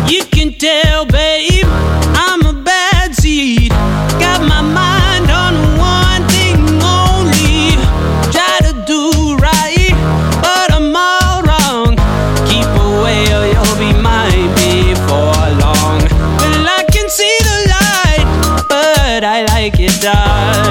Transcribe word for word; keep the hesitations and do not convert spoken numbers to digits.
You can tell, babe, I'm a bad seed. Got my mind on one thing only. Try to do right, but I'm all wrong. Keep away or you'll be mine before long. Well, I can see the light, but I like it dark.